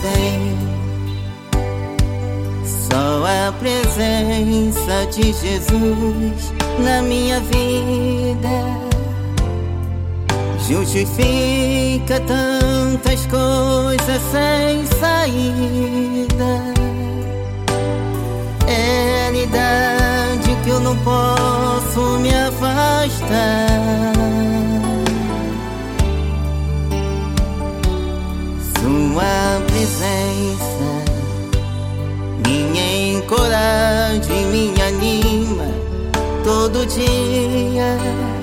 tem. Só a presença de Jesus na minha vida justifica tantas coisas sem saída. É realidade que eu não posso me afastar. Sua presença me encoraja e me anima todo dia.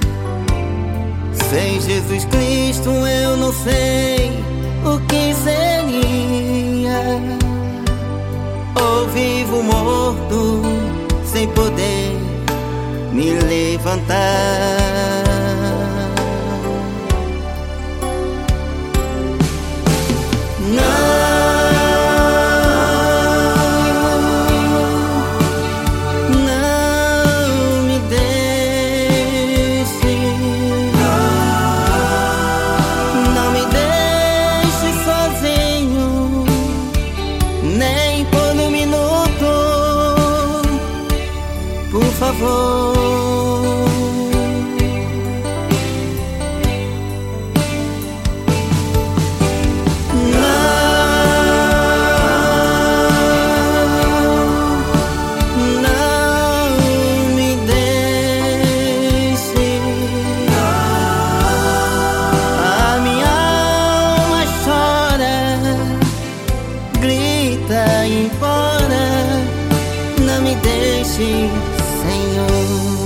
Sem Jesus Cristo eu não sei o que seria. Ou vivo morto sem poder me levantar. Por favor, não me deixe. A minha alma chora, grita e implora, não me deixe, Senhor.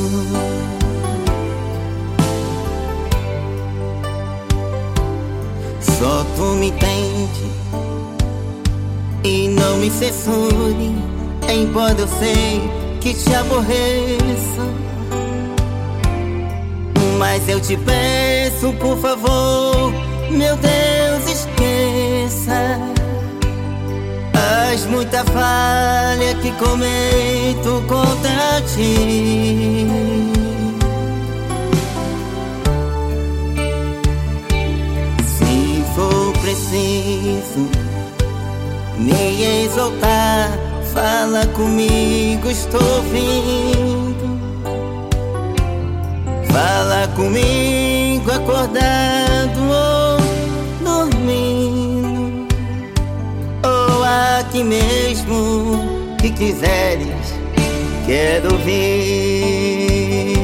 Só tu me entende e não me censure, embora eu sei que te aborreço. Mas eu te peço, por favor, meu Deus, esqueça as muita falha que cometo contra ti. Se for preciso me exaltar, fala comigo, estou ouvindo. Fala comigo acordado ou dormindo, ou aqui mesmo que quiseres, quero ouvir.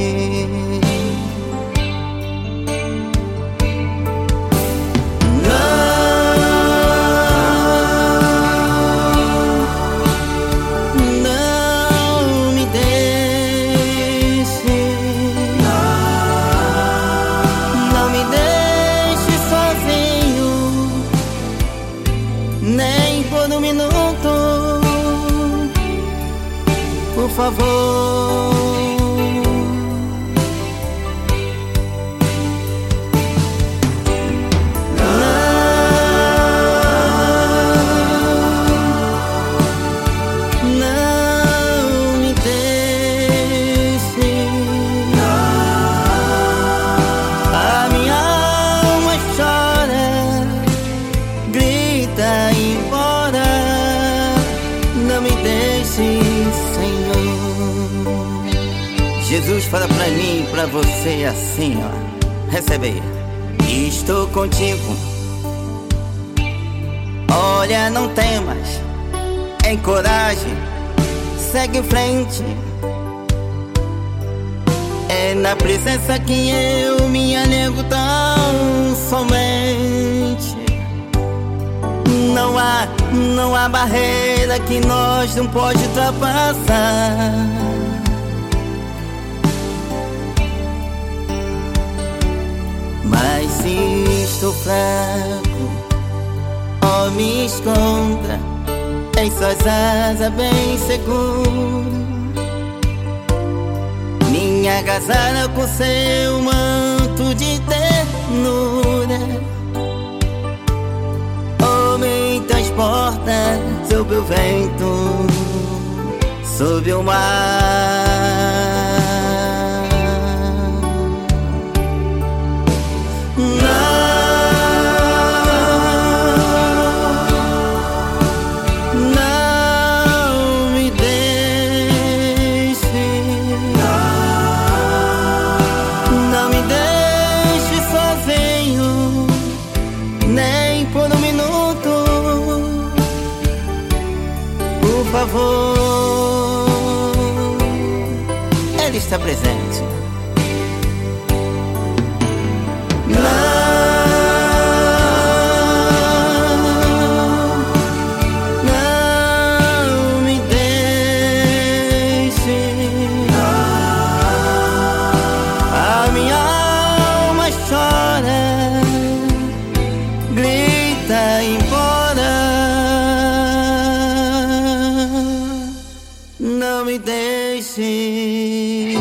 Não me deixe, não me deixe sozinho, nem por um minuto, por favor. Não me deixe. A minha alma chora, grita e implora, não me deixe, Senhor. Jesus fala pra mim e pra você assim, ó. Recebe aí. Estou contigo. Olha, não temas, encoraje, segue em frente. É na presença que eu me alegro tão somente. Não há barreira que nós não pode ultrapassar. Mas se estou fraco, ó, me esconda em suas asas bem seguro. Me agasalha com seu manto de ternura. Oh, me transporta sob o vento, sob o mar. está presente. Não me deixe. A minha alma chora, grita, implora. Não me deixe,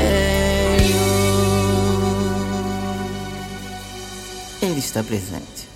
Senhor. Ele está presente.